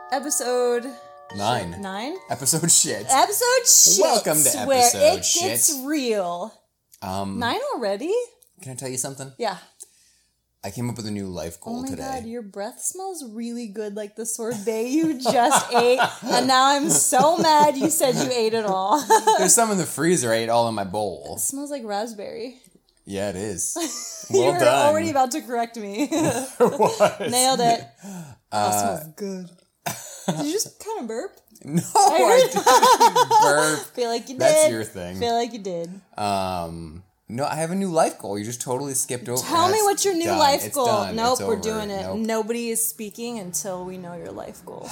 Episode 9. 9? Episode shit. Episode shit. Welcome to where episode it shit. gets real. 9 already? Can I tell you something? Yeah. I came up with a new life goal Oh my today. god, your breath smells really good like the sorbet you just ate. And now I'm so mad you said you ate it all. There's some in the freezer. I ate all in my bowl. It smells like raspberry. Yeah, it is. You Well were done. already about to correct me. What? Nailed it. That smells good. Did you just kind of burp? No, I didn't burp. Feel like you did. That's your thing. Feel like you did. No, I have a new life goal. You just totally skipped over. Tell me what's your new done. life It's goal. done. Nope, It's we're over. doing it. Nope. Nobody is speaking until we know your life goal.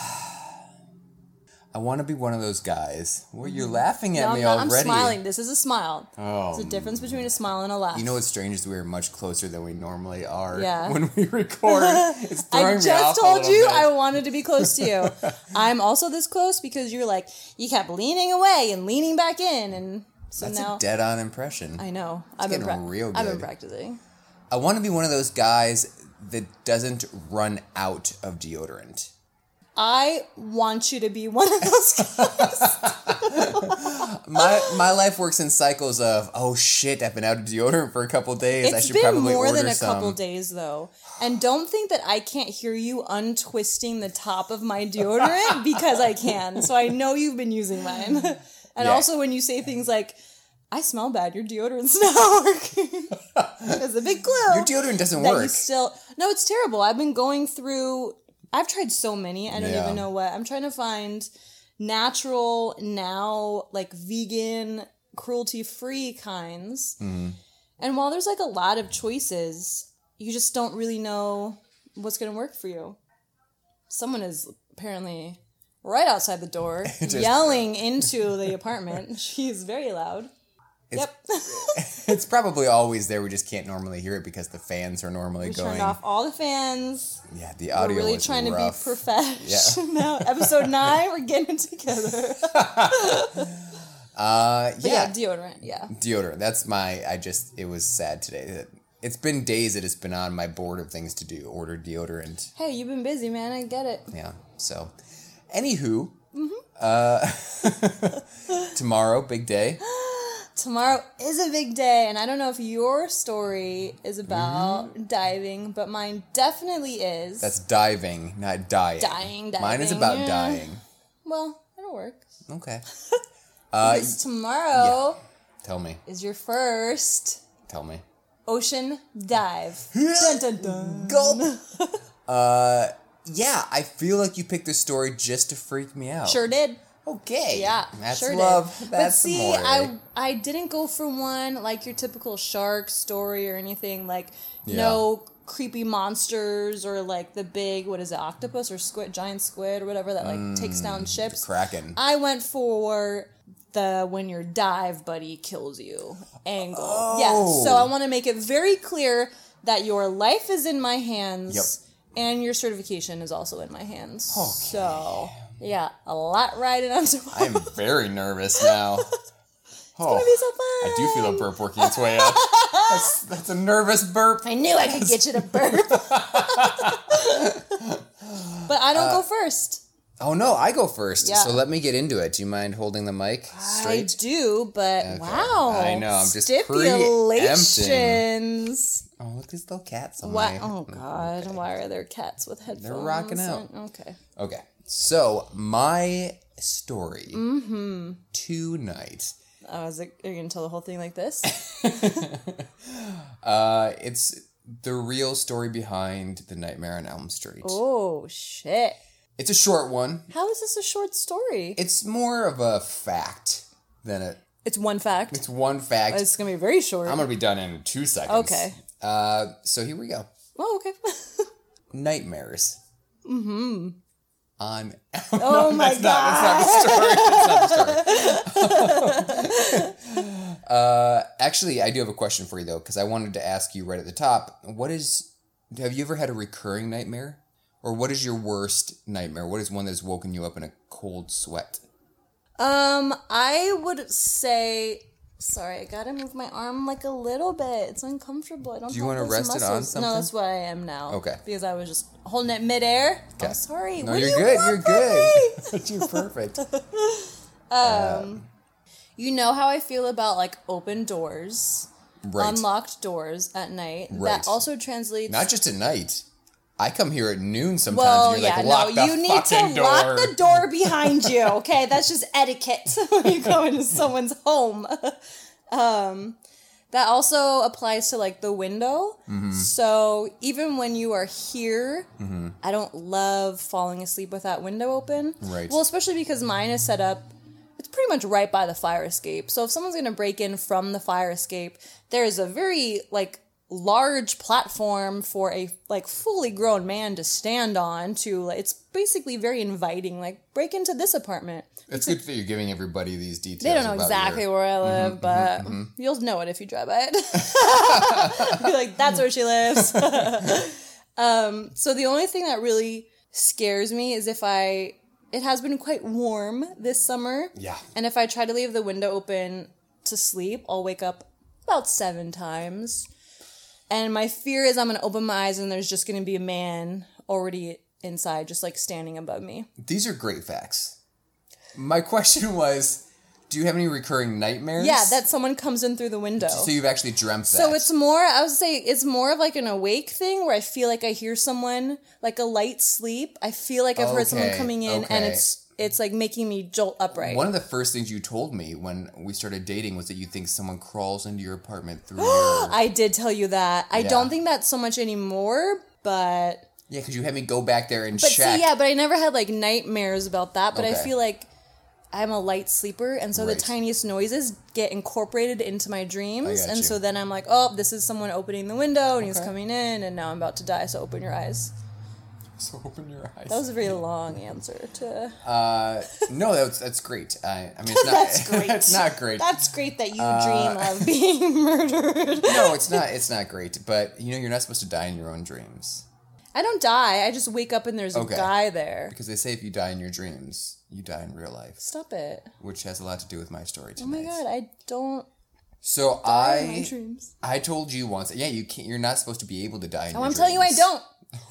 I want to be one of those guys. Well, you're laughing at No, me I'm already. smiling. This is a smile. Oh. There's a difference between a smile and a laugh. You know what's strange is we're much closer than we normally are Yeah. when we record. It's throwing I me off just a told little you bit. I wanted to be close to you. I'm also this close because you're like, you kept leaning away and leaning back in. And so That's now. a dead-on impression. I know. getting real I've been good. practicing. I want to be one of those guys that doesn't run out of deodorant. I want you to be one of those guys. My life works in cycles of, oh shit, I've been out of deodorant for a couple days. I It's should been probably more order than a some. couple days, though. And don't think that I can't hear you untwisting the top of my deodorant because I can. So I know you've been using mine. And Yeah. also when you say things like, I smell bad, your deodorant's not working. It's a big clue. Your deodorant doesn't that work. You still, no, it's terrible. I've been going through, I've tried so many. I don't Yeah. even know what. I'm trying to find natural, now, like vegan, cruelty-free kinds. Mm-hmm. And while there's like a lot of choices, you just don't really know what's going to work for you. Someone is apparently right outside the door, yelling into the apartment. She's very loud. Yep. It's probably always there. We just can't normally hear it because the fans are normally We going. turned off all the fans. Yeah, the audio We're really was trying rough. to be professional. Yeah. Now, episode 9, we're getting it together. But yeah, deodorant, yeah. Deodorant. That's it was sad today. It's been days that it's been on my board of things to do. Order deodorant. Hey, you've been busy, man. I get it. Yeah. So, anywho, tomorrow, big day. Tomorrow is a big day, and I don't know if your story is about diving, but mine definitely is. That's diving, not dying. Dying, Mine is about yeah. dying. Well, it'll work. Okay. Because tomorrow Tell me. is your first Tell me. ocean dive. Dun, dun, dun. Gulp. Yeah, I feel like you picked this story just to freak me out. Sure did. Okay. Yeah, That's sure love. did. That's but see, amore. I didn't go for one like your typical shark story or anything like Yeah. no creepy monsters or like the big octopus or squid, giant squid or whatever that like takes down ships. Kraken. I went for the when your dive buddy kills you angle. Oh. Yeah, so I want to make it very clear that your life is in my hands and your certification is also in my hands. Okay. So, yeah, a lot riding on tomorrow. I'm very nervous now. It's gonna be so fun. I do feel a burp working its way up. That's a nervous burp. I knew I could get you to burp. But I don't go first. Oh no, I go first. Yeah. So let me get into it. Do you mind holding the mic straight? I do, but wow. I know, I'm just stipulations. Oh, look, there's little cats on What? my... Oh God! Why are there cats with headphones? They're rocking out. Okay. Okay, so my story tonight. Oh, are you gonna tell the whole thing like this? It's the real story behind the Nightmare on Elm Street. Oh shit! It's a short one. How is this a short story? It's more of a fact than a... It's one fact. It's one fact. It's gonna be very short. I'm going to be done in 2 seconds. Okay. So here we go. Oh, okay. Nightmares. Mm-hmm. On... Oh my God. That's not the story. Actually, I do have a question for you, though, because I wanted to ask you right at the top. Have you ever had a recurring nightmare? Or what is your worst nightmare? What is one that's woken you up in a cold sweat? I would say Sorry, I gotta move my arm like a little bit. It's uncomfortable. I don't. Do you want to rest it on something? No, that's what I am now. Okay. Because I was just holding it midair. Okay. I'm sorry. No, what you're do you good. want You're from good. You're perfect. You know how I feel about like open doors, Right. unlocked doors at night. Right. That also translates. Not just at night. I come here at noon sometimes Well, and you're yeah, like, no, lock the you need fucking to door. lock the door behind you. Okay, that's just etiquette when you go into someone's home. That also applies to like the window. Mm-hmm. So even when you are here, I don't love falling asleep with that window open. Right. Well, especially because mine is set up. It's pretty much right by the fire escape. So if someone's going to break in from the fire escape, there is a very like large platform for a like fully grown man to stand on to like, it's basically very inviting, like break into this apartment. It's good that you're giving everybody these details. They don't know about exactly your... where I live, but you'll know it if you drive by it. Be like, that's where she lives. So the only thing that really scares me is it has been quite warm this summer. Yeah. And if I try to leave the window open to sleep, I'll wake up about 7 times. And my fear is I'm going to open my eyes and there's just going to be a man already inside, just like standing above me. These are great facts. My question was, do you have any recurring nightmares? Yeah, that someone comes in through the window. So you've actually dreamt that. So it's more, I would say, it's more of like an awake thing where I feel like I hear someone, like a light sleep. I feel like I've heard someone coming in and it's like making me jolt upright. One of the first things you told me when we started dating was that you think someone crawls into your apartment through your... I did tell you that. I don't think that so much anymore, but... Yeah, because you had me go back there and But check. see, yeah, but I never had like nightmares about that, but I Okay. feel like I'm a light sleeper, and so the Right. tiniest noises get incorporated into my dreams, got and you. so then I'm like, oh, this is someone opening the window, and he's coming in, and now I'm about to die, so open your eyes. So open your eyes. That was a very long answer to... No, that's great. I mean, it's not... That's great. It's not great. That's great that you dream of being murdered. No, it's not. It's not great. But, you're not supposed to die in your own dreams. I don't die, I just wake up and there's a guy there. Because they say if you die in your dreams, you die in real life. Stop it. Which has a lot to do with my story Oh my tonight. god, I don't So die in my dreams. I told you once, yeah, you can't. You're not supposed to be able to die in your I'm dreams. telling you I don't.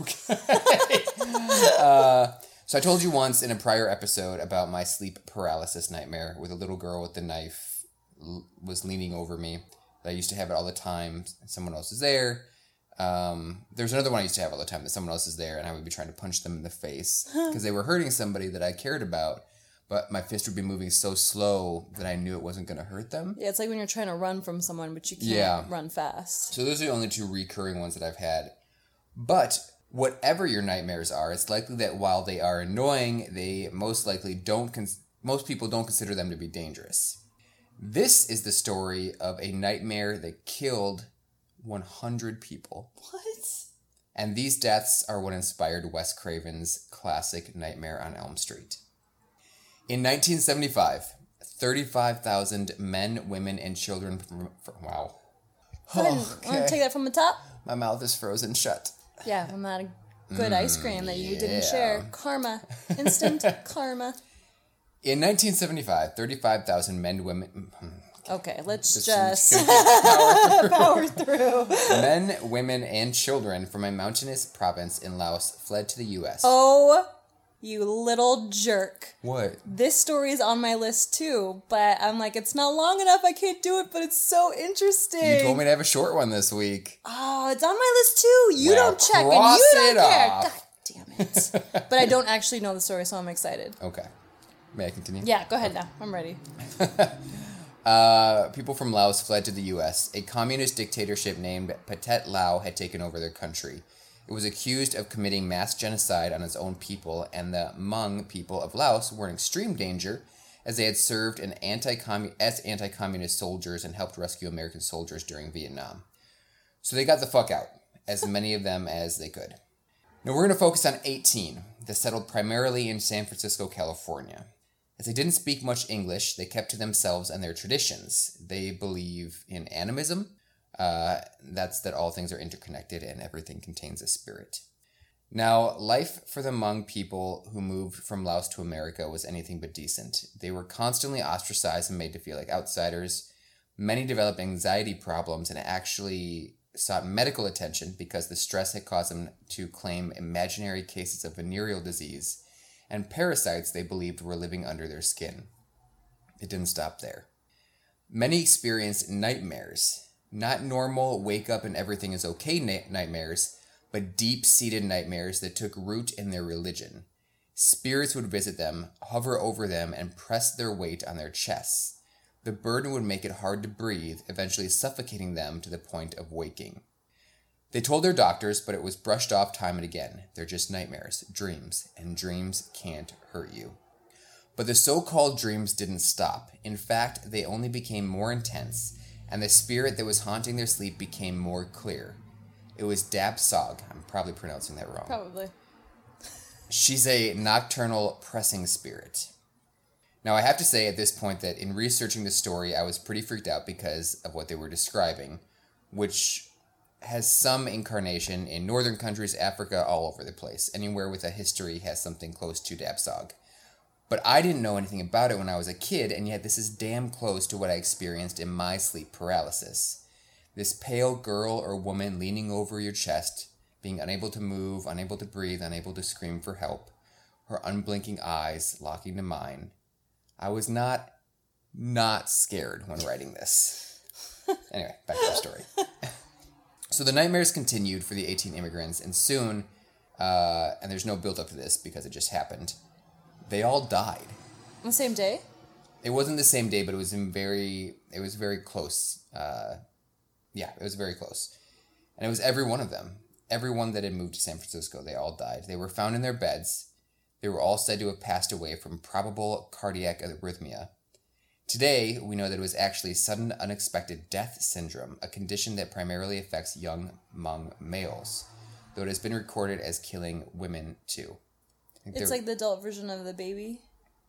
So I told you once in a prior episode about my sleep paralysis nightmare with a little girl with the knife was leaning over me. I used to have it all the time. Someone else is there. There's another one I used to have all the time that someone else is there and I would be trying to punch them in the face because they were hurting somebody that I cared about. But my fist would be moving so slow that I knew it wasn't going to hurt them. Yeah, it's like when you're trying to run from someone, but you can't run fast. So those are the only 2 recurring ones that I've had. But whatever your nightmares are, it's likely that while they are annoying, they most likely most people don't consider them to be dangerous. This is the story of a nightmare that killed 100 people. What? And these deaths are what inspired Wes Craven's classic Nightmare on Elm Street. In 1975, 35,000 men, women, and children wow. Want to take that from the top? My mouth is frozen shut. Yeah, I'm not a good ice cream that you didn't share. Karma. Instant karma. In 1975, 35,000 men, women... Okay, let's just power through. Men, women, and children from a mountainous province in Laos fled to the U.S. Oh, you little jerk. What? This story is on my list too, but I'm like, it's not long enough, I can't do it, but it's so interesting. You told me to have a short one this week. Oh, it's on my list too. You Well, don't check and cross you don't it care. off. God damn it. But I don't actually know the story, so I'm excited. Okay. May I continue? Yeah, go ahead now. I'm ready. People from Laos fled to the U.S. A communist dictatorship named Pathet Lao had taken over their country. It was accused of committing mass genocide on its own people, and the Hmong people of Laos were in extreme danger as they had served as anti-communist soldiers and helped rescue American soldiers during Vietnam. So they got the fuck out, as many of them as they could. Now we're going to focus on 18 that settled primarily in San Francisco, California. As they didn't speak much English, they kept to themselves and their traditions. They believe in animism. That's that all things are interconnected and everything contains a spirit. Now, life for the Hmong people who moved from Laos to America was anything but decent. They were constantly ostracized and made to feel like outsiders. Many developed anxiety problems and actually sought medical attention because the stress had caused them to claim imaginary cases of venereal disease and parasites they believed were living under their skin. It didn't stop there. Many experienced nightmares, not normal wake up and everything is okay nightmares, but deep-seated nightmares that took root in their religion. Spirits would visit them, hover over them, and press their weight on their chests. The burden would make it hard to breathe, eventually suffocating them to the point of waking. They told their doctors, but it was brushed off time and again. They're just nightmares, dreams, and dreams can't hurt you. But the so-called dreams didn't stop. In fact, they only became more intense, and the spirit that was haunting their sleep became more clear. It was Dab Sog. I'm probably pronouncing that wrong. Probably. She's a nocturnal pressing spirit. Now, I have to say at this point that in researching the story, I was pretty freaked out because of what they were describing, which has some incarnation in northern countries, Africa, all over the place. Anywhere with a history has something close to Dab Sog. But I didn't know anything about it when I was a kid, and yet this is damn close to what I experienced in my sleep paralysis. This pale girl or woman leaning over your chest, being unable to move, unable to breathe, unable to scream for help, her unblinking eyes locking to mine. I was not scared when writing this. Anyway, back to the story. So the nightmares continued for the 18 immigrants, and soon, and there's no build up to this because it just happened, they all died. On the same day? It wasn't the same day, but it was very close. It was very close. And it was every one of them. Everyone that had moved to San Francisco, they all died. They were found in their beds. They were all said to have passed away from probable cardiac arrhythmia. Today, we know that it was actually sudden unexpected death syndrome, a condition that primarily affects young Hmong males, though it has been recorded as killing women too. It's like the adult version of the baby.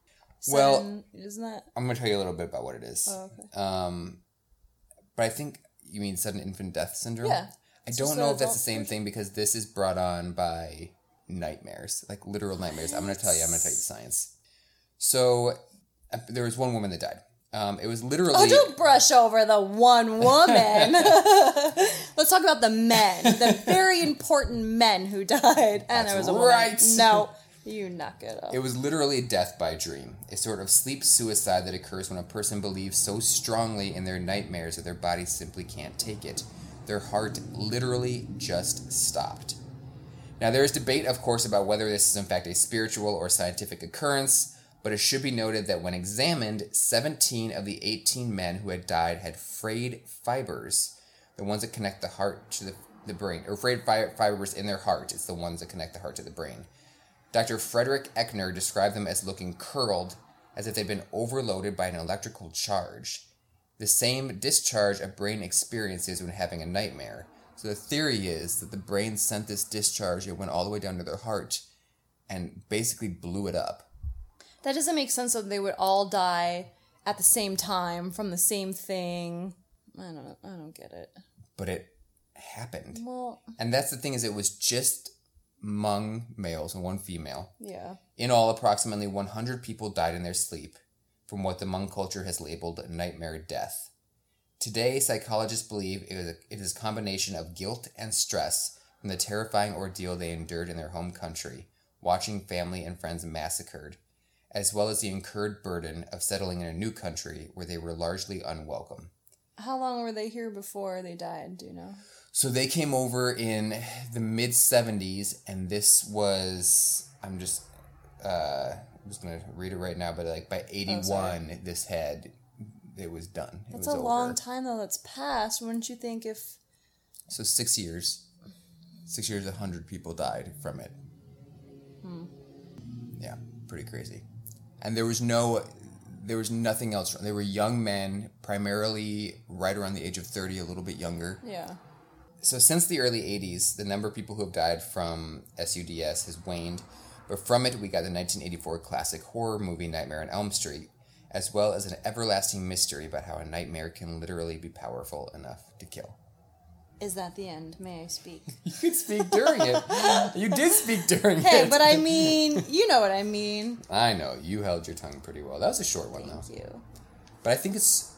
Well, isn't that? I'm going to tell you a little bit about what it is. Oh, okay. But I think you mean sudden infant death syndrome? Yeah. I don't know if that's the same thing because this is brought on by nightmares, like literal nightmares. I'm going to tell you the science. So there was one woman that died. It was literally... Oh, don't brush over the one woman. Let's talk about the men, the very important men who died. And That's there was a right. woman. No, you knock it up. It was literally death by dream, a sort of sleep suicide that occurs when a person believes so strongly in their nightmares that their body simply can't take it. Their heart literally just stopped. Now, there is debate, of course, about whether this is in fact a spiritual or scientific occurrence, but it should be noted that when examined, 17 of the 18 men who had died had frayed fibers, the ones that connect the heart to the brain, or frayed fibers in their heart. It's the ones that connect the heart to the brain. Dr. Frederick Eckner described them as looking curled, as if they'd been overloaded by an electrical charge. The same discharge a brain experiences when having a nightmare. So the theory is that the brain sent this discharge, it went all the way down to their heart, and basically blew it up. That doesn't make sense that they would all die at the same time from the same thing. I don't get it. But it happened. Well, and that's the thing, is it was just Hmong males and one female. Yeah. In all, approximately 100 people died in their sleep from what the Hmong culture has labeled nightmare death. Today, psychologists believe it is a combination of guilt and stress from the terrifying ordeal they endured in their home country, watching family and friends massacred, as well as the incurred burden of settling in a new country where they were largely unwelcome. How long were they here before they died, do you know? So they came over in the mid-70s, and this was, I'm just going to read it right now, but like by 81, it was done. That's a long time, though, that's passed. Wouldn't you think if... So 6 years. 6 years, 100 people died from it. Yeah, pretty crazy. And there was nothing else. They were young men, primarily right around the age of 30, a little bit younger. Yeah. So since the early 80s, the number of people who have died from SUDS has waned, but from it we got the 1984 classic horror movie Nightmare on Elm Street, as well as an everlasting mystery about how a nightmare can literally be powerful enough to kill. Is that the end? May I speak? You could speak during it. You did speak during it. Hey, but I mean, you know what I mean. I know. You held your tongue pretty well. That was a short one, though. Thank you. But I think it's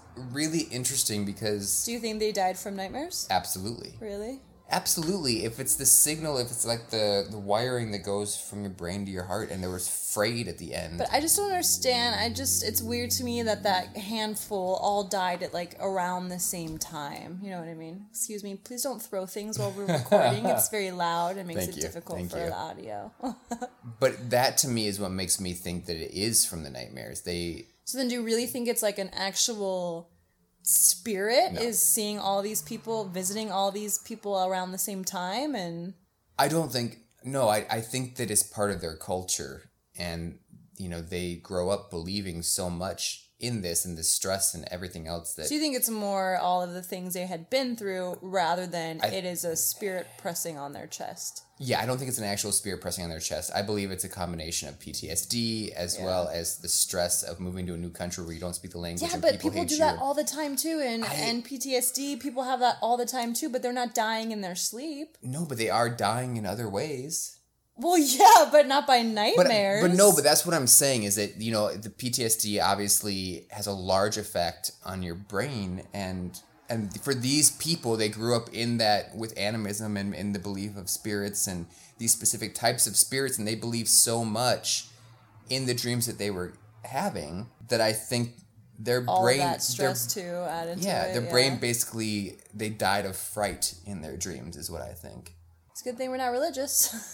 really interesting because... Do you think they died from nightmares? Absolutely. Really? Absolutely. If it's the signal, if it's like the wiring that goes from your brain to your heart, and there was frayed at the end. But I just don't understand. It's weird to me that handful all died at like around the same time. You know what I mean? Excuse me. Please don't throw things while we're recording. It's very loud. It makes it difficult for the audio. But that to me is what makes me think that it is from the nightmares. So then do you really think it's like an actual spirit is seeing all these people, visiting all these people around the same time? And I don't think... No, I think that it's part of their culture. And, they grow up believing so much in this and the stress and everything else that... So you think it's more all of the things they had been through rather than it is a spirit pressing on their chest? Yeah, I don't think it's an actual spirit pressing on their chest. I believe it's a combination of PTSD as well as the stress of moving to a new country where you don't speak the language and people do that all the time too. And PTSD, people have that all the time too, but they're not dying in their sleep. No, but they are dying in other ways. Well, yeah, but not by nightmares. But that's what I'm saying is that, the PTSD obviously has a large effect on your brain. And for these people, they grew up in that with animism and in the belief of spirits and these specific types of spirits. And they believe so much in the dreams that they were having that I think their brain... All that stress too added to it. Their brain basically, they died of fright in their dreams is what I think. It's a good thing we're not religious.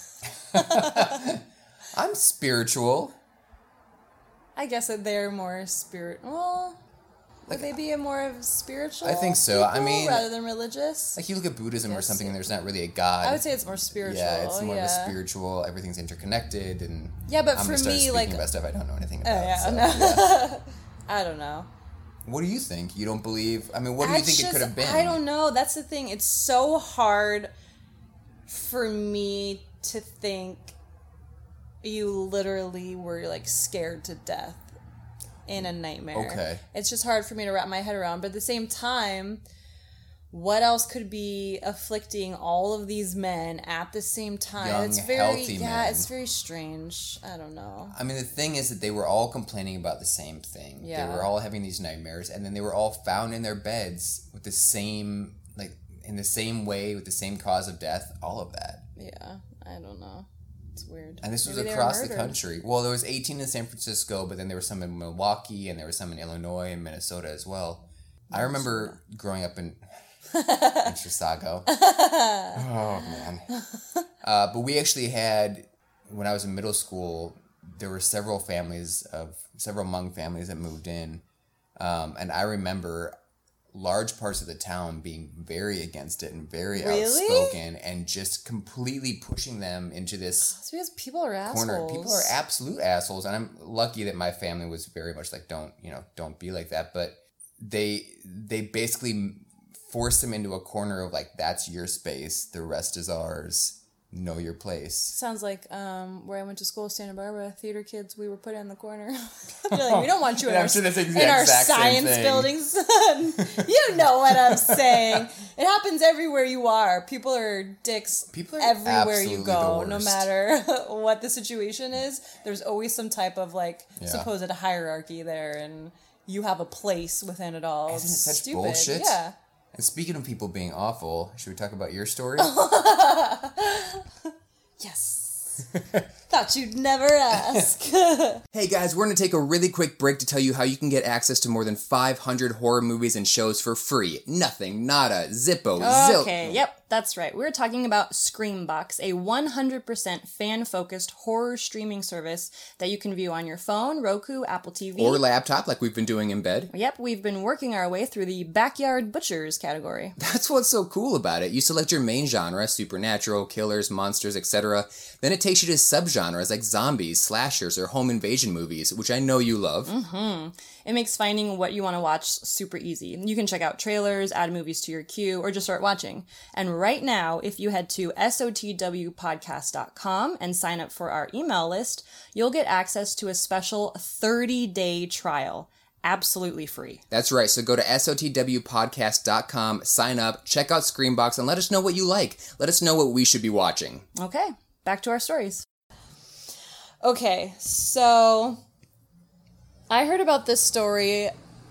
I'm spiritual. I guess that they're more spiritual. Would they be more of spiritual? I think so. Rather than religious. Like you look at Buddhism or something, and there's not really a god. I would say it's more spiritual. Yeah, it's more of a spiritual. Everything's interconnected, and but I'm for me, like about stuff I don't know anything about. I don't know. What do you think? You don't believe? I mean, what do you think it could have been? I don't know. That's the thing. It's so hard for me to think you literally were like scared to death in a nightmare. Okay. It's just hard for me to wrap my head around. But at the same time, what else could be afflicting all of these men at the same time? Young, healthy men. It's very strange. I don't know. I mean, the thing is that they were all complaining about the same thing. Yeah. They were all having these nightmares, and then they were all found in their beds with the same, like, in the same way, with the same cause of death, all of that. Yeah, I don't know. It's weird. And this was across the country. Well, there was 18 in San Francisco, but then there were some in Milwaukee, and there were some in Illinois and Minnesota as well. I remember growing up in Chisago. Oh, man. But we actually had, when I was in middle school, there were several Hmong families that moved in. And I remember large parts of the town being very against it and very outspoken and just completely pushing them into this It's because people are assholes. corner. People are absolute assholes, and I'm lucky that my family was very much like, don't be like that. But they basically forced them into a corner of like, that's your space, the rest is ours. Know your place. Sounds like where I went to school, Santa Barbara. Theater kids, we were put in the corner. Like, we don't want you in our science buildings. You know what I'm saying. It happens everywhere you are. People are dicks everywhere you go. No matter what the situation is, there's always some type of supposed hierarchy there, and you have a place within it all. Isn't it such stupid. Bullshit? Yeah. And speaking of people being awful, should we talk about your story? Yes. Thought you'd never ask. Hey guys, we're going to take a really quick break to tell you how you can get access to more than 500 horror movies and shows for free. Nothing, nada, zippo, zilp. Okay, yep, that's right. We're talking about Screambox, a 100% fan-focused horror streaming service that you can view on your phone, Roku, Apple TV. Or laptop, like we've been doing in bed. Yep, we've been working our way through the Backyard Butchers category. That's what's so cool about it. You select your main genre, supernatural, killers, monsters, etc. Then it takes you to subgenres like zombies, slashers, or home invasion movies, which I know you love. Mm-hmm. It makes finding what you want to watch super easy. You can check out trailers, add movies to your queue, or just start watching. And right now, if you head to sotwpodcast.com and sign up for our email list, you'll get access to a special 30-day trial. Absolutely free. That's right. So go to sotwpodcast.com, sign up, check out Screambox, and let us know what you like. Let us know what we should be watching. Okay, back to our stories. Okay, so I heard about this story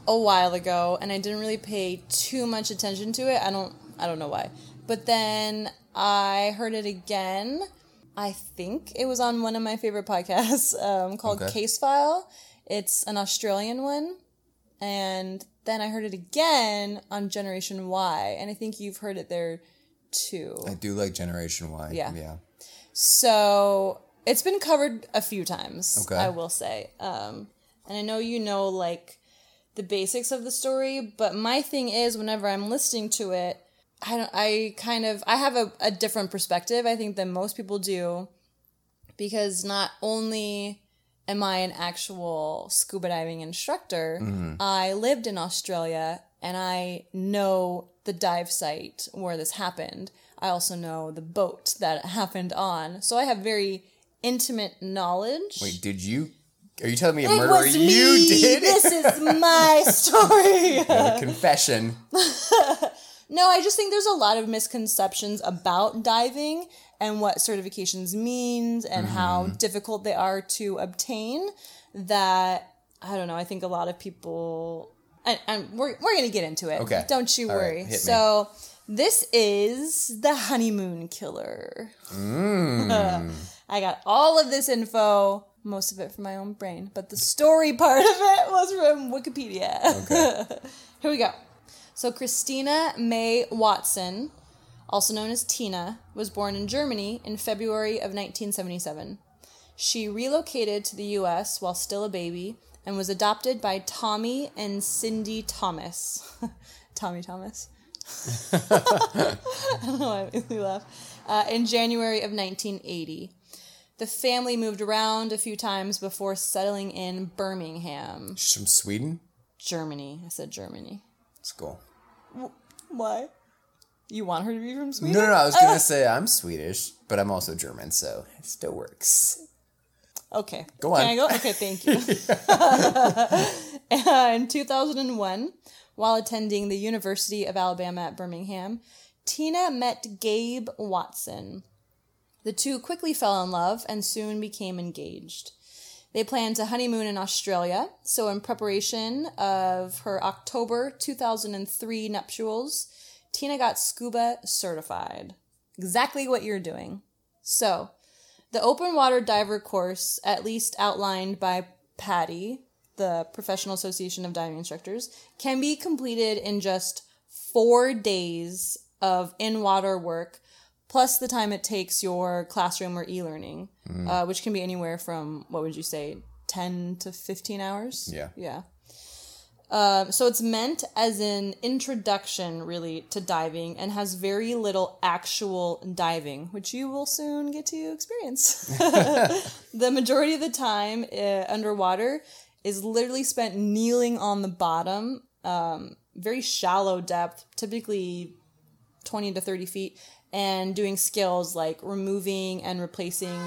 a while ago, and I didn't really pay too much attention to it. I don't know why. But then I heard it again. I think it was on one of my favorite podcasts called Case File. It's an Australian one. And then I heard it again on Generation Y. And I think you've heard it there too. I do like Generation Y. Yeah. So it's been covered a few times, Okay. I will say. And I know you know, like, the basics of the story, but my thing is, whenever I'm listening to it, I have a different perspective, I think, than most people do, because not only am I an actual scuba diving instructor, I lived in Australia, and I know the dive site where this happened. I also know the boat that it happened on, so I have very intimate knowledge. Wait, are you telling me a It murder was me. you did? This is my story. A confession. No, I just think there's a lot of misconceptions about diving and what certifications means and how difficult they are to obtain that, I don't know, I think a lot of people, and we're going to get into it. Okay. Don't you All worry. right, hit me. So this is the honeymoon killer. I got all of this info, most of it from my own brain, but the story part of it was from Wikipedia. Okay. Here we go. So Christina May Watson, also known as Tina, was born in Germany in February of 1977. She relocated to the U.S. while still a baby and was adopted by Tommy and Cindy Thomas. Tommy Thomas. I don't know why it made me laugh. In January of 1980. The family moved around a few times before settling in Birmingham. She's from Sweden? Germany. I said Germany. That's cool. Why? You want her to be from Sweden? No, I was going to say I'm Swedish, but I'm also German, so it still works. Okay. Go on. Can I go? Okay, thank you. In 2001, while attending the University of Alabama at Birmingham, Tina met Gabe Watson. The two quickly fell in love and soon became engaged. They planned to honeymoon in Australia, so in preparation of her October 2003 nuptials, Tina got scuba certified. Exactly what you're doing. So, the open water diver course, at least outlined by PADI, the Professional Association of Diving Instructors, can be completed in just 4 days of in-water work, plus the time it takes your classroom or e-learning, which can be anywhere from, what would you say, 10 to 15 hours? Yeah. So it's meant as an introduction, really, to diving and has very little actual diving, which you will soon get to experience. The majority of the time underwater is literally spent kneeling on the bottom, very shallow depth, typically 20 to 30 feet, and doing skills like removing and replacing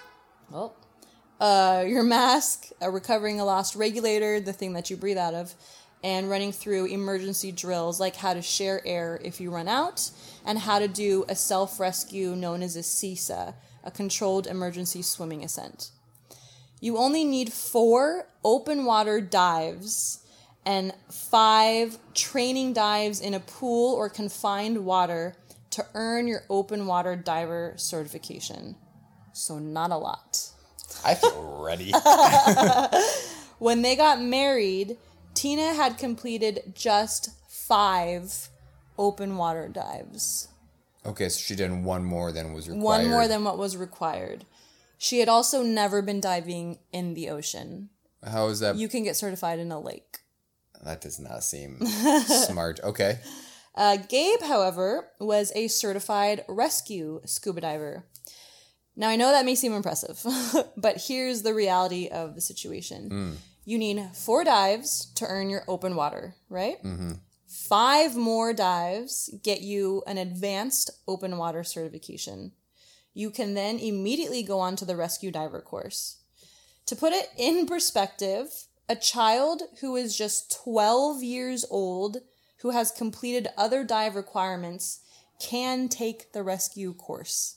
your mask, recovering a lost regulator, the thing that you breathe out of, and running through emergency drills like how to share air if you run out, and how to do a self-rescue known as a CESA, a controlled emergency swimming ascent. You only need 4 open water dives and 5 training dives in a pool or confined water to earn your open water diver certification. So not a lot. I feel ready. When they got married, Tina had completed just 5 open water dives. Okay, so she did one more than was required. One more than what was required. She had also never been diving in the ocean. How is that? You can get certified in a lake. That does not seem smart. Okay. Gabe, however, was a certified rescue scuba diver. Now, I know that may seem impressive, but here's the reality of the situation. You need 4 dives to earn your open water, right? 5 more dives get you an advanced open water certification. You can then immediately go on to the rescue diver course. To put it in perspective, a child who is just 12 years old, who has completed other dive requirements, can take the rescue course.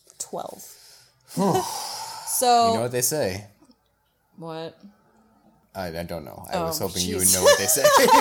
12. So You know what they say? what? I don't know. I was hoping you would jeez. know what they say.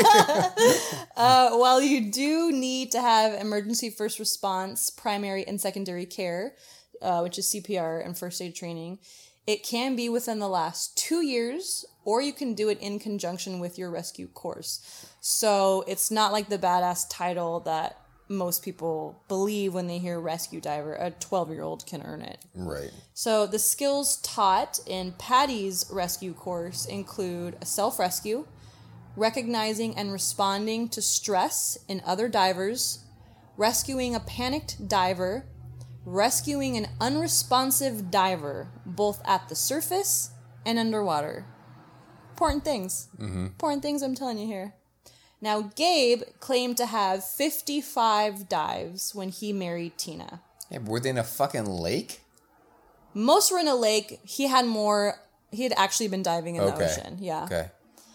While you do need to have emergency first response, primary and secondary care, which is CPR and first aid training, it can be within the last 2 years, or you can do it in conjunction with your rescue course. So it's not like the badass title that most people believe when they hear rescue diver. A 12-year-old can earn it. Right. So the skills taught in Patty's rescue course include a self-rescue, recognizing and responding to stress in other divers, rescuing a panicked diver, rescuing an unresponsive diver, both at the surface and underwater. Important things. Important things I'm telling you here. Now, Gabe claimed to have 55 dives when he married Tina. Yeah, but were they in a fucking lake? Most were in a lake. He had more. He had actually been diving in the ocean. Yeah. Okay.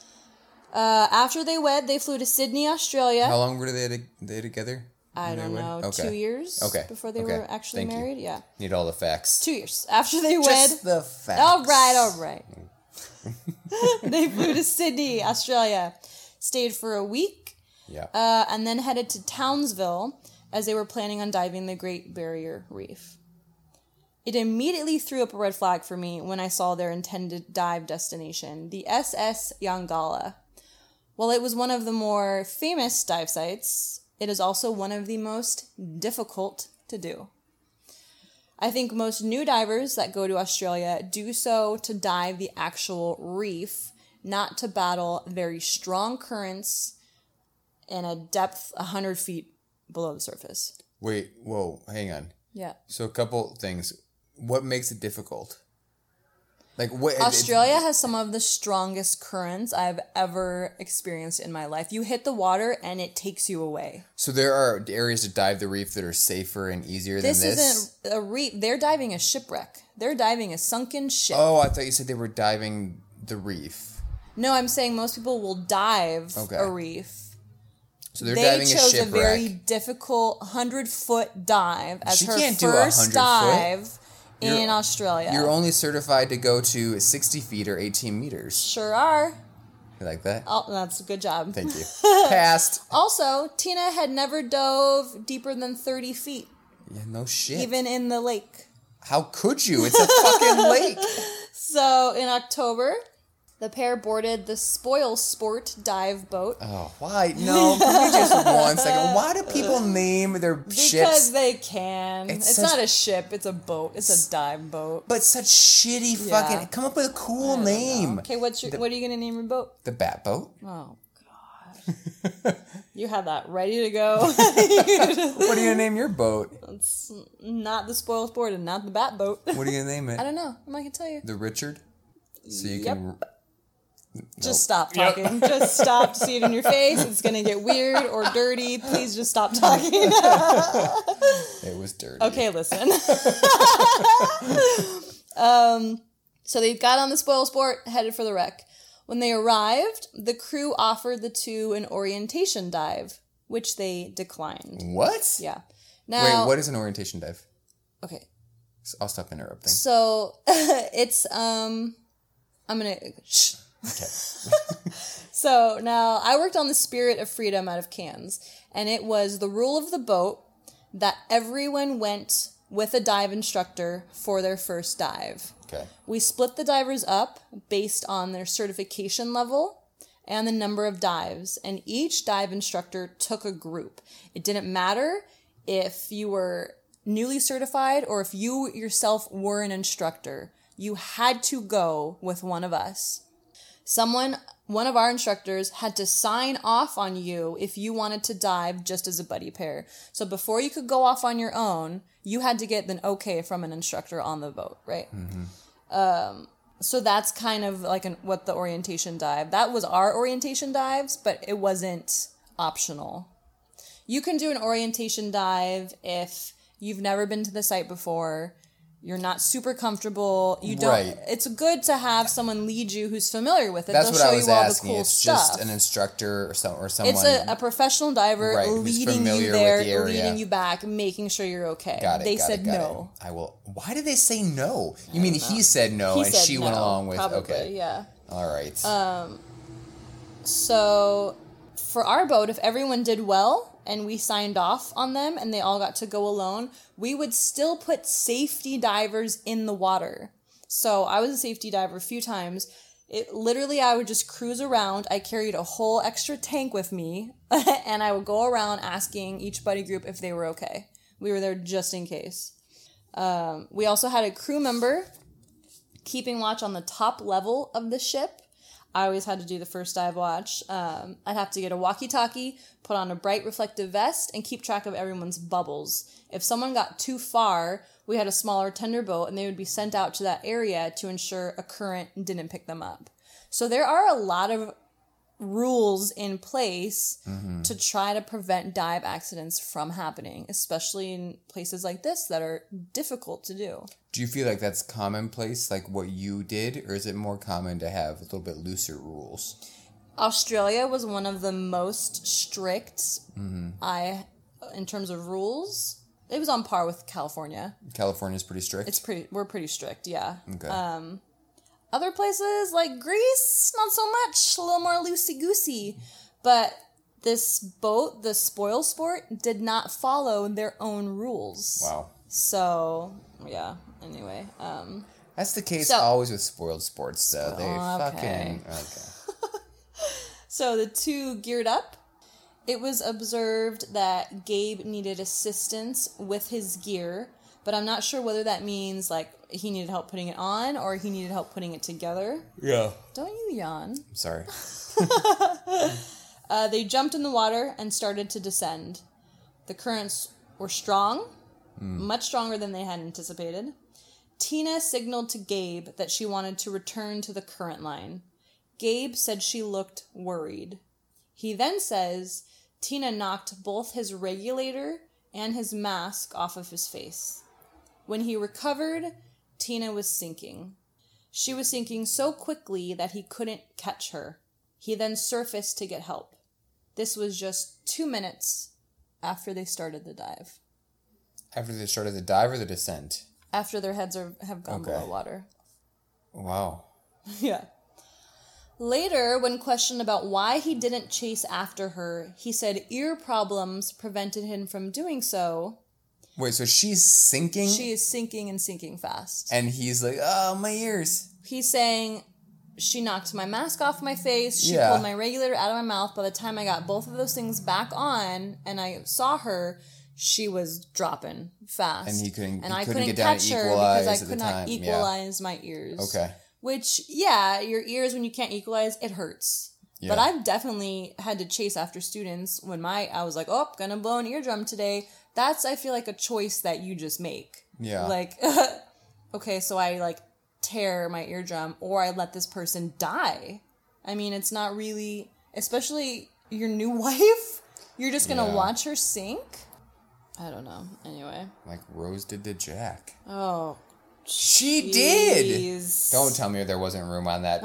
After they wed, they flew to Sydney, Australia. How long were they together? I don't know. Okay. 2 years before they were actually Thank married. you. Yeah. Need all the facts. 2 years. After they wed. Just the facts. All right. They flew to Sydney, Australia. Stayed for a week. Yeah. And then headed to Townsville as they were planning on diving the Great Barrier Reef. It immediately threw up a red flag for me when I saw their intended dive destination, the SS Yongala. While it was one of the more famous dive sites, it is also one of the most difficult to do. I think most new divers that go to Australia do so to dive the actual reef, not to battle very strong currents and a depth 100 feet below the surface. Wait, whoa, hang on. Yeah. So a couple things. What makes it difficult? Like what? Australia has some of the strongest currents I've ever experienced in my life. You hit the water and it takes you away. So there are areas to dive the reef that are safer and easier than this? This isn't a reef. They're diving a shipwreck. They're diving a sunken ship. Oh, I thought you said they were diving the reef. No, I'm saying most people will dive a reef. So they're They diving a chose shipwreck. a very difficult 100-foot dive as She her can't do a first 100 dive foot. in Australia. You're only certified to go to 60 feet or 18 meters. Sure are. You like that? Oh, that's a good job. Thank you. Passed. Also, Tina had never dove deeper than 30 feet, Yeah, no shit. even in the lake. How could you? It's a fucking lake. So, in October, the pair boarded the Spoil Sport dive boat. Oh, why? No, give me just 1 second. Why do people name their ships? Because they can. It's such- not a ship, it's a boat. It's a dive boat. But such shitty fucking... Yeah. Come up with a cool name. Okay, what are you going to name your boat? The Bat Boat. Oh, God. You had that ready to go. What are you going to name your boat? It's not the Spoil Sport and not the Bat Boat. What are you going to name it? I don't know. I'm not going to tell you. The Richard? So you Yep. can... Just stop talking. Just stop to see it in your face. It's going to get weird or dirty. Please just stop talking. It was dirty. Okay, listen. So they got on the Spoil Sport, headed for the wreck. When they arrived, the crew offered the two an orientation dive, which they declined. What? Yeah. Now, Wait, what is an orientation dive? Okay. I'll stop interrupting. So it's I'm gonna shh. Okay. So now I worked on the Spirit of Freedom out of Cairns, and it was the rule of the boat that everyone went with a dive instructor for their first dive. Okay. We split the divers up based on their certification level and the number of dives, and each dive instructor took a group. It didn't matter if you were newly certified or if you yourself were an instructor. You had to go with one of us. One of our instructors had to sign off on you if you wanted to dive just as a buddy pair. So before you could go off on your own, you had to get an okay from an instructor on the boat, right? Mm-hmm. So that's kind of like what the orientation dive. That was our orientation dives, but it wasn't optional. You can do an orientation dive if you've never been to the site before. You're not super comfortable. You don't. Right. It's good to have someone lead you who's familiar with it. That's They'll what show I was you all asking. the cool It's stuff. just an instructor or someone. It's a professional diver Right, who's leading familiar you with there, the area. leading you back, making sure you're okay. Got it. They got said it, got no. It. I will. Why did they say no? You mean he said no He and said she went no, along with? probably, Okay. yeah. All right. So for our boat, if everyone did well and we signed off on them and they all got to go alone, we would still put safety divers in the water. So I was a safety diver a few times. I would just cruise around. I carried a whole extra tank with me and I would go around asking each buddy group if they were okay. We were there just in case. We also had a crew member keeping watch on the top level of the ship. I always had to do the first dive watch. I'd have to get a walkie-talkie, put on a bright reflective vest, and keep track of everyone's bubbles. If someone got too far, we had a smaller tender boat, and they would be sent out to that area to ensure a current didn't pick them up. So there are a lot of rules in place to try to prevent dive accidents from happening, especially in places like this that are difficult to do. Do you feel like that's commonplace, like what you did, or is it more common to have a little bit looser rules? Australia was one of the most strict in terms of rules. It was on par with California. California's pretty strict? We're pretty strict, yeah. Okay. Other places like Greece, not so much, a little more loosey-goosey. But this boat, the Spoil Sport, did not follow their own rules. Wow. So, yeah, anyway. That's the case always with spoiled sports, though. They okay. fucking... Okay. So the two geared up. It was observed that Gabe needed assistance with his gear, but I'm not sure whether that means, like, he needed help putting it on or he needed help putting it together. Yeah. Don't you yawn. I'm sorry. They jumped in the water and started to descend. The currents were strong, much stronger than they had anticipated. Tina signaled to Gabe that she wanted to return to the current line. Gabe said she looked worried. He then says Tina knocked both his regulator and his mask off of his face. When he recovered, Tina was sinking. She was sinking so quickly that he couldn't catch her. He then surfaced to get help. This was just 2 minutes after they started the dive. After they started the dive or the descent? After their heads have gone below water. Wow. Yeah. Later, when questioned about why he didn't chase after her, he said ear problems prevented him from doing so. Wait, so she's sinking? She is sinking and sinking fast. And he's like, oh, my ears. He's saying, she knocked my mask off my face, she pulled my regulator out of my mouth. By the time I got both of those things back on and I saw her, she was dropping fast. And he couldn't get down and equalize because I could not equalize my ears. Okay. Which, yeah, your ears, when you can't equalize, it hurts. Yeah. But I've definitely had to chase after students when I was like, oh, gonna blow an eardrum today. That's, I feel like, a choice that you just make. Yeah. Like, okay, so I, like, tear my eardrum or I let this person die. I mean, it's not really, especially your new wife, you're just gonna watch her sink? I don't know. Anyway. Like Rose did to Jack. Oh, she Jeez. did. Don't tell me there wasn't room on that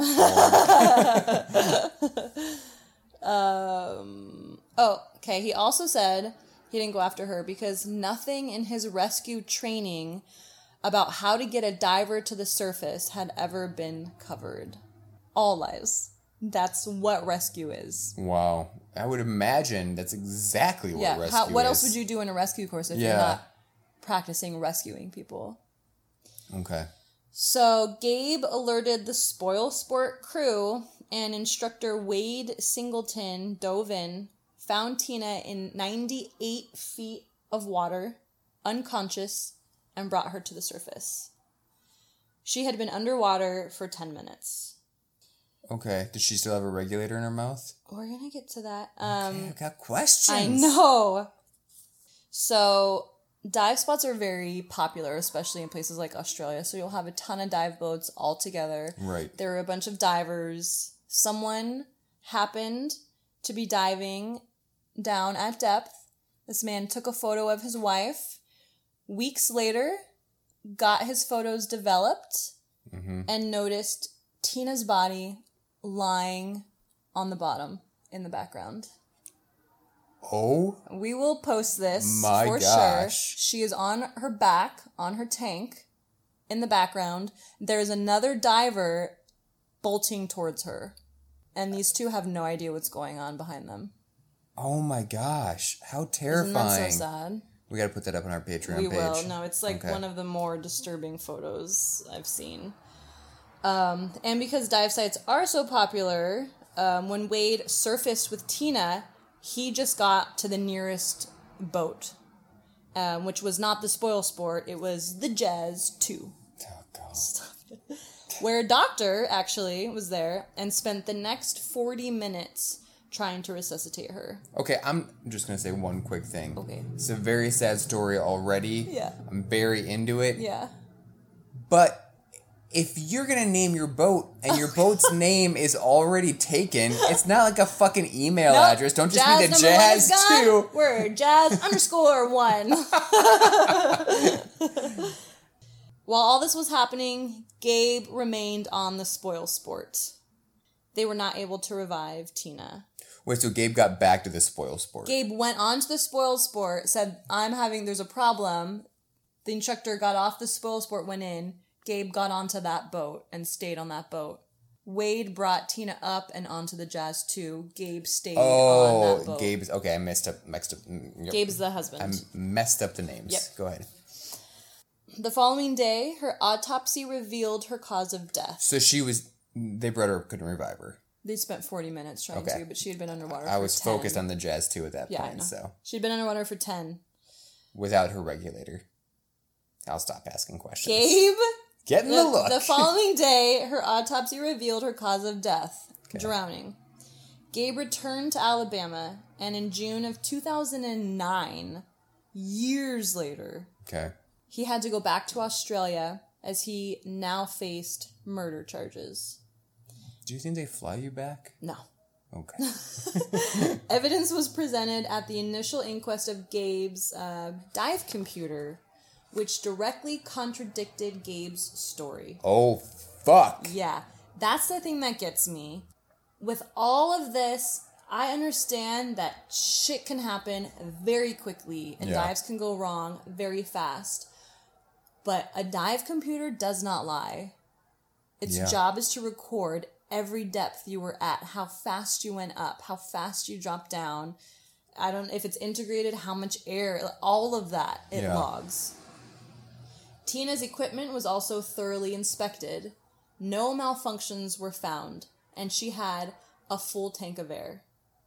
board. Okay. He also said he didn't go after her because nothing in his rescue training about how to get a diver to the surface had ever been covered. All lies. That's what rescue is. Wow. I would imagine that's exactly what rescue is. What else would you do in a rescue course if you're not practicing rescuing people? Okay. So Gabe alerted the Spoil Sport crew, and instructor Wade Singleton dove in, found Tina in 98 feet of water, unconscious, and brought her to the surface. She had been underwater for 10 minutes. Okay. Did she still have a regulator in her mouth? We're going to get to that. Okay, I've got questions. I know. So dive spots are very popular, especially in places like Australia. So you'll have a ton of dive boats all together. Right. There were a bunch of divers. Someone happened to be diving down at depth. This man took a photo of his wife. Weeks later, got his photos developed and noticed Tina's body lying on the bottom in the background. Oh, we will post this for sure. She is on her back, on her tank, in the background. There's another diver bolting towards her. And these two have no idea what's going on behind them. Oh my gosh. How terrifying. Isn't that so sad? We gotta put that up on our Patreon We page. will. No, it's like one of the more disturbing photos I've seen. And because dive sites are so popular, when Wade surfaced with Tina, he just got to the nearest boat, which was not the Spoil Sport. It was the Jazz 2. Oh, God. Stop it. Where a doctor actually was there and spent the next 40 minutes trying to resuscitate her. Okay, I'm just going to say one quick thing. Okay. It's a very sad story already. Yeah. I'm very into it. Yeah. But if you're going to name your boat and your boat's name is already taken, it's not like a fucking email address. Don't just be the Jazz 2. We're Jazz _1. While all this was happening, Gabe remained on the Spoil Sport. They were not able to revive Tina. Wait, so Gabe got back to the Spoil Sport. Gabe went on to the Spoil Sport, said, there's a problem. The instructor got off the Spoil Sport, went in. Gabe got onto that boat and stayed on that boat. Wade brought Tina up and onto the Jazz 2. Gabe stayed on that boat. Gabe's... Okay, I messed up. Yep. Gabe's the husband. I messed up the names. Yep. Go ahead. The following day, her autopsy revealed her cause of death. So they brought her, couldn't revive her. They spent 40 minutes trying to, but she had been underwater I was focused on the Jazz 2 at that point, I know. so. She'd been underwater for 10. Without her regulator. I'll stop asking questions. Gabe? Getting the look. The following day, her autopsy revealed her cause of death, drowning. Gabe returned to Alabama, and in June of 2009, years later, he had to go back to Australia as he now faced murder charges. Do you think they fly you back? No. Okay. Evidence was presented at the initial inquest of Gabe's dive computer, which directly contradicted Gabe's story. Oh, fuck. Yeah, that's the thing that gets me. With all of this, I understand that shit can happen very quickly and dives can go wrong very fast. But a dive computer does not lie. Its job is to record every depth you were at, how fast you went up, how fast you dropped down. I don't know if it's integrated, how much air, all of that it logs. Tina's equipment was also thoroughly inspected. No malfunctions were found, and she had a full tank of air.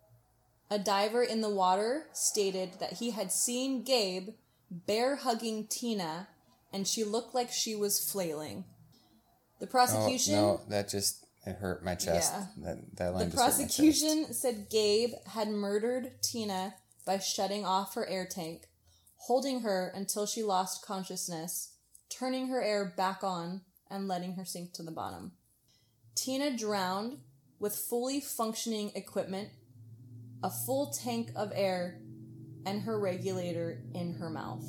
A diver in the water stated that he had seen Gabe bear-hugging Tina, and she looked like she was flailing. The prosecution... Oh, no, it hurt my chest. Yeah. That line The prosecution said Gabe had murdered Tina by shutting off her air tank, holding her until she lost consciousness, turning her air back on, and letting her sink to the bottom. Tina drowned with fully functioning equipment, a full tank of air, and her regulator in her mouth.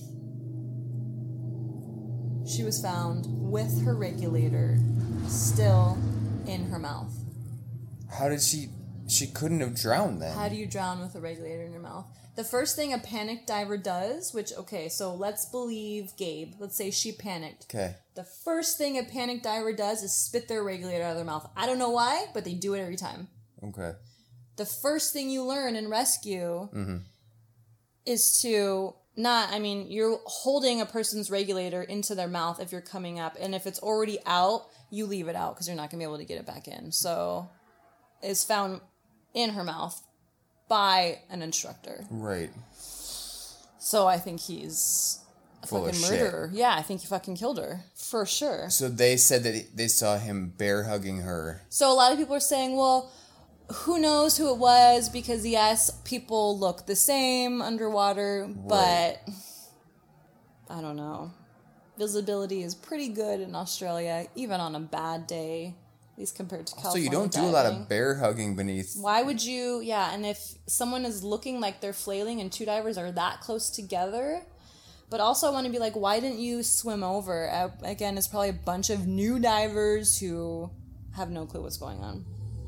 She was found with her regulator still in her mouth. How did she couldn't have drowned then? How do you drown with a regulator in your mouth? The first thing a panic diver does, so let's believe Gabe. Let's say she panicked. Okay. The first thing a panic diver does is spit their regulator out of their mouth. I don't know why, but they do it every time. Okay. The first thing you learn in rescue is to you're holding a person's regulator into their mouth if you're coming up, and if it's already out, you leave it out because you're not going to be able to get it back in. So it's found in her mouth by an instructor. Right. So I think he's a Full fucking of murderer. shit. Yeah, I think he fucking killed her. For sure. So they said that they saw him bear hugging her. So a lot of people are saying, well, who knows who it was, because yes, people look the same underwater, but I don't know. Visibility is pretty good in Australia, even on a bad day, at least compared to California. So you don't do a lot of bear hugging beneath. Why would you? Yeah, and if someone is looking like they're flailing and two divers are that close together, but also I want to be like, why didn't you swim over? Again, it's probably a bunch of new divers who have no clue what's going on.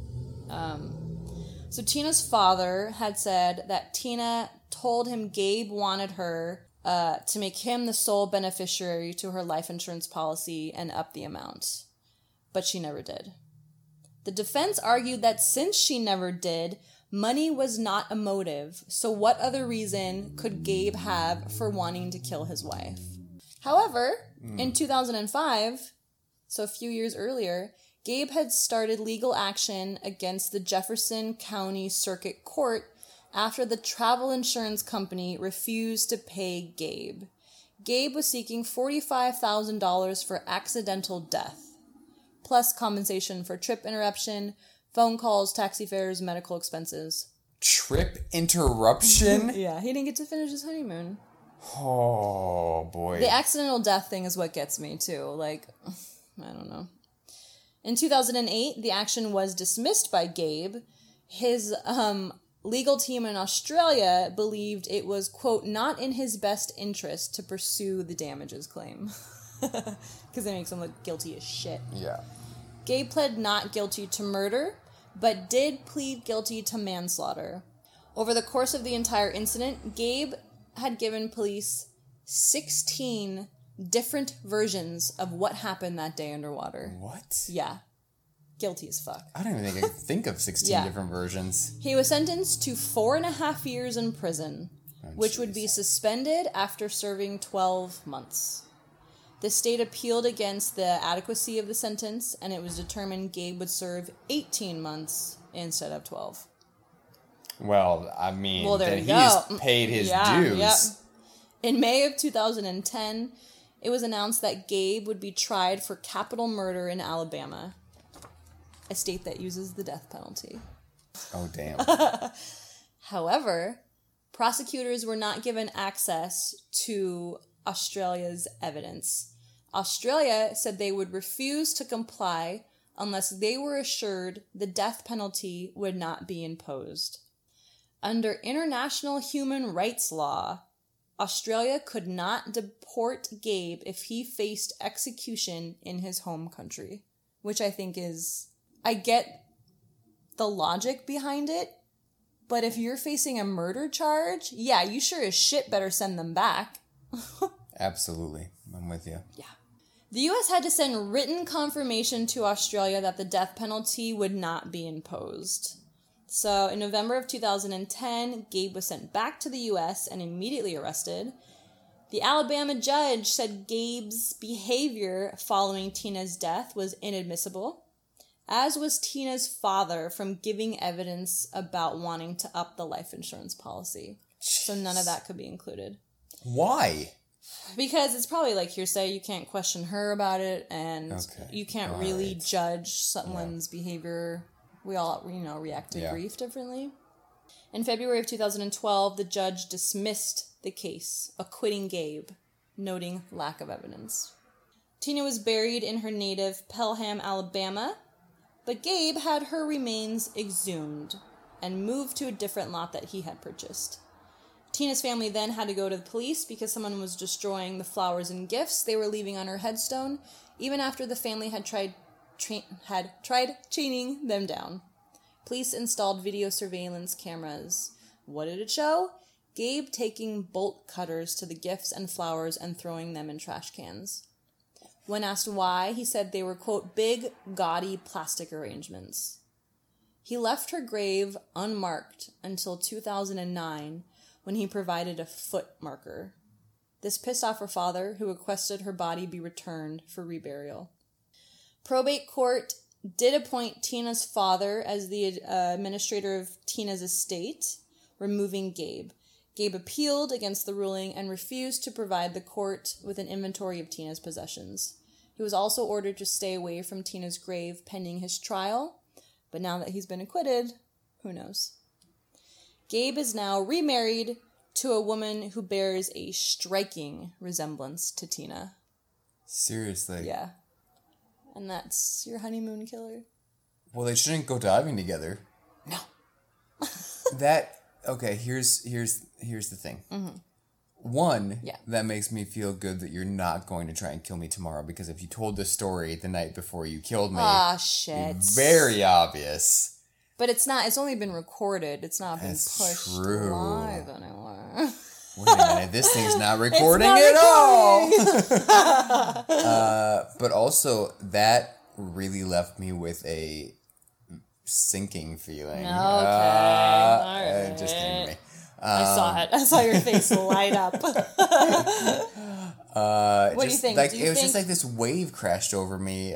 So Tina's father had said that Tina told him Gabe wanted her to make him the sole beneficiary to her life insurance policy and up the amount. But she never did. The defense argued that since she never did, money was not a motive, so what other reason could Gabe have for wanting to kill his wife? However, in 2005, so a few years earlier, Gabe had started legal action against the Jefferson County Circuit Court after the travel insurance company refused to pay Gabe. Gabe was seeking $45,000 for accidental death, plus compensation for trip interruption, phone calls, taxi fares, medical expenses. Trip interruption? Yeah, he didn't get to finish his honeymoon. Oh, boy. The accidental death thing is what gets me, too. Like, I don't know. In 2008, the action was dismissed by Gabe. His legal team in Australia believed it was, quote, not in his best interest to pursue the damages claim. Because it makes him look guilty as shit. Yeah. Gabe pled not guilty to murder, but did plead guilty to manslaughter. Over the course of the entire incident, Gabe had given police 16 different versions of what happened that day underwater. What? Yeah. Guilty as fuck. I don't even think I could think of 16 different versions. He was sentenced to 4.5 years in prison, which would be suspended after serving 12 months. The state appealed against the adequacy of the sentence, and it was determined Gabe would serve 18 months instead of 12. Well, I mean, there then you go. he's paid his dues. Yep. In May of 2010, it was announced that Gabe would be tried for capital murder in Alabama, a state that uses the death penalty. Oh, damn. However, prosecutors were not given access to Australia's evidence. Australia said they would refuse to comply unless they were assured the death penalty would not be imposed. Under international human rights law, Australia could not deport Gabe if he faced execution in his home country, which I think is... I get the logic behind it, but if you're facing a murder charge, yeah, you sure as shit better send them back. Absolutely. I'm with you. Yeah. The U.S. had to send written confirmation to Australia that the death penalty would not be imposed. So in November of 2010, Gabe was sent back to the U.S. and immediately arrested. The Alabama judge said Gabe's behavior following Tina's death was inadmissible, as was Tina's father from giving evidence about wanting to up the life insurance policy. So none of that could be included. Why? Because it's probably like hearsay. You can't question her about it, and you can't really judge someone's behavior. We all, react to grief differently. In February of 2012, the judge dismissed the case, acquitting Gabe, noting lack of evidence. Tina was buried in her native Pelham, Alabama, but Gabe had her remains exhumed and moved to a different lot that he had purchased. Tina's family then had to go to the police because someone was destroying the flowers and gifts they were leaving on her headstone, even after the family had tried chaining them down. Police installed video surveillance cameras. What did it show? Gabe taking bolt cutters to the gifts and flowers and throwing them in trash cans. When asked why, he said they were, quote, big, gaudy plastic arrangements. He left her grave unmarked until 2009, when he provided a foot marker. This pissed off her father, who requested her body be returned for reburial. Probate court did appoint Tina's father as the administrator of Tina's estate, removing Gabe. Gabe appealed against the ruling and refused to provide the court with an inventory of Tina's possessions. He was also ordered to stay away from Tina's grave pending his trial, but now that he's been acquitted, who knows? Gabe is now remarried to a woman who bears a striking resemblance to Tina. Seriously? Yeah. And that's your honeymoon killer? Well, they shouldn't go diving together. No. Okay, here's the thing. Mm-hmm. One, that makes me feel good that you're not going to try and kill me tomorrow, because if you told this story the night before you killed me... Ah, shit. Very obvious. But it's only been recorded. It's not been pushed live anymore. Wait a minute, this thing's not recording at all! But also, that really left me with a sinking feeling. Okay. All It just came to me. I saw it. I saw your face light up. What do you think? Like, it was just like this wave crashed over me.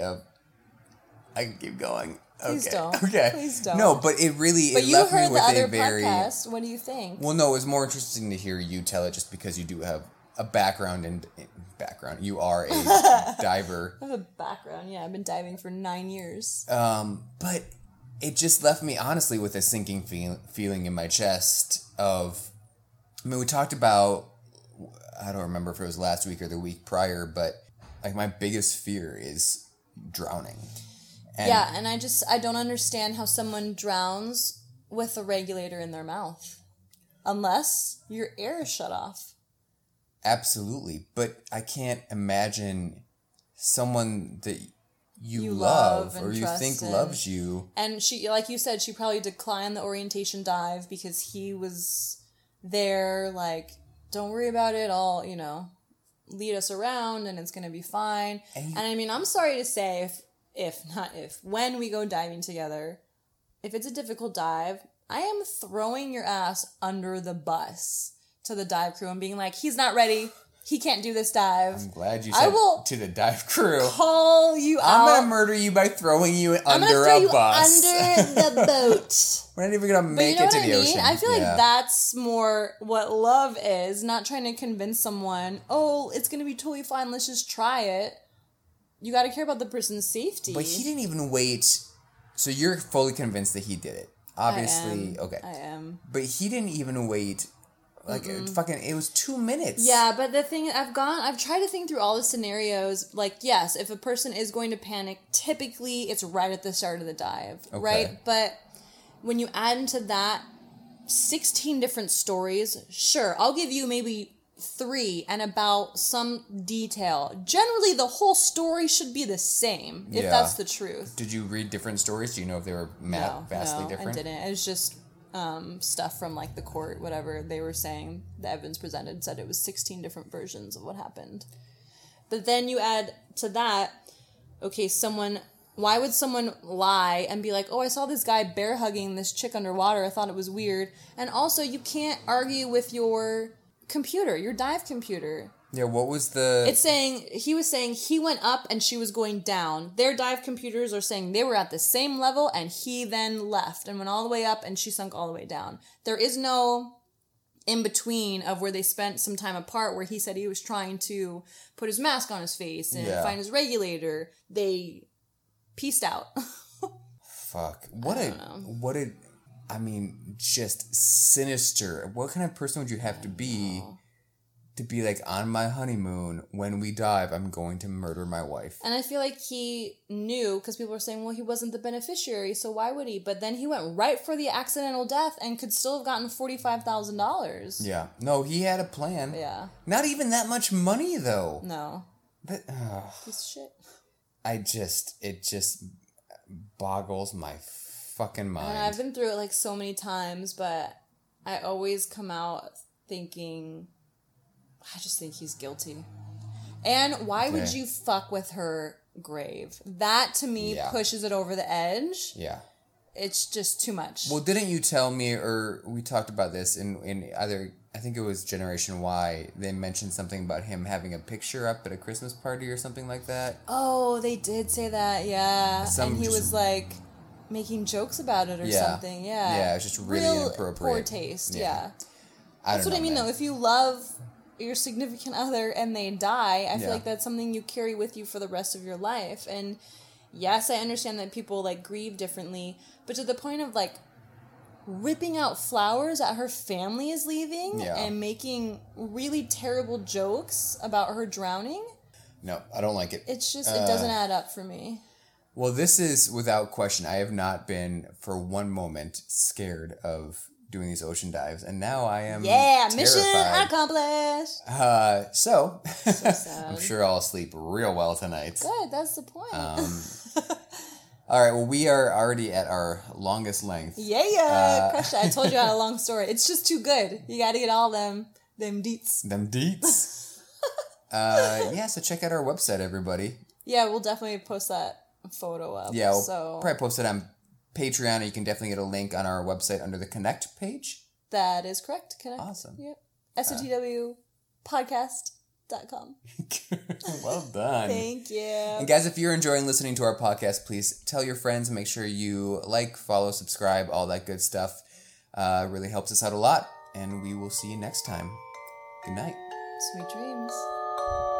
I can keep going. Please okay. don't. Okay. Please don't. No, but it really But it you left heard me with the other a very podcast. What do you think? Well, no, it was more interesting to hear you tell it just because you do have a background in background. You are a diver. I have a background. Yeah, I've been diving for 9 years. But it just left me honestly with a sinking feeling in my chest of, I mean, we talked about, I don't remember if it was last week or the week prior, but like my biggest fear is drowning. And yeah, and I don't understand how someone drowns with a regulator in their mouth. Unless your air is shut off. Absolutely. But I can't imagine someone that you love or you think loves you. And she, like you said, she probably declined the orientation dive because he was there, like, don't worry about it, I'll, lead us around and it's going to be fine. And I mean, I'm sorry to say, when we go diving together, if it's a difficult dive, I am throwing your ass under the bus to the dive crew and being like, he's not ready. He can't do this dive. I'm glad you said to the dive crew. Call you out. I'm going to murder you by throwing you under a bus. Under the boat. We're not even going to make it to the ocean. I feel like that's more what love is, not trying to convince someone, oh, it's going to be totally fine, let's just try it. You got to care about the person's safety. But he didn't even wait. So you're fully convinced that he did it. Obviously, okay. I am. But he didn't even wait. Like, it was 2 minutes. Yeah, but the thing, I've tried to think through all the scenarios. Like, yes, if a person is going to panic, typically it's right at the start of the dive, right? But when you add into that 16 different stories, sure, I'll give you maybe 3 and about some detail. Generally, the whole story should be the same, if that's the truth. Did you read different stories? Do you know if they were vastly different? I didn't. It was just stuff from like the court, whatever they were saying. The evidence presented said it was 16 different versions of what happened. But then you add to that, okay, why would someone lie and be like, oh, I saw this guy bear hugging this chick underwater, I thought it was weird. And also, you can't argue with your computer, your dive computer. Yeah, what was the... He was saying he went up and she was going down. Their dive computers are saying they were at the same level and he then left and went all the way up and she sunk all the way down. There is no in between of where they spent some time apart where he said he was trying to put his mask on his face and find his regulator. They pieced out. Fuck. I mean, just sinister. What kind of person would you have to be like, on my honeymoon, when we dive, I'm going to murder my wife? And I feel like he knew, because people were saying, well, he wasn't the beneficiary, so why would he? But then he went right for the accidental death and could still have gotten $45,000. Yeah. No, he had a plan. Yeah. Not even that much money, though. No. But, piece of shit. It just boggles my fucking mind. And I've been through it like so many times, but I always come out thinking, I just think he's guilty. And why would you fuck with her grave? That to me pushes it over the edge. Yeah. It's just too much. Well, didn't you tell me, or we talked about this in either, I think it was Generation Y, they mentioned something about him having a picture up at a Christmas party or something like that? Oh, they did say that, yeah. And he was like making jokes about it or something, yeah. Yeah, it was just really inappropriate. Poor taste, yeah. That's what I mean, though. If you love your significant other and they die, I feel like that's something you carry with you for the rest of your life. And yes, I understand that people like grieve differently, but to the point of like ripping out flowers that her family is leaving and making really terrible jokes about her drowning. No, I don't like it. It's just, it doesn't add up for me. Well, this is without question. I have not been for one moment scared of doing these ocean dives, and now I am terrified. Mission accomplished. So sad. I'm sure I'll sleep real well tonight. Good, that's the point. All right, well, we are already at our longest length. Crushed it. I told you I had a long story. It's just too good. You got to get all them deets. Them deets. So check out our website, everybody. Yeah, we'll definitely post that photo up. Yeah, we'll probably post it on Patreon, you can definitely get a link on our website under the Connect page. That is correct. Connect. Awesome. Yep. SOTWpodcast.com. Well done. Thank you. And guys, if you're enjoying listening to our podcast, please tell your friends. Make sure you like, follow, subscribe, all that good stuff. Really helps us out a lot. And we will see you next time. Good night. Sweet dreams.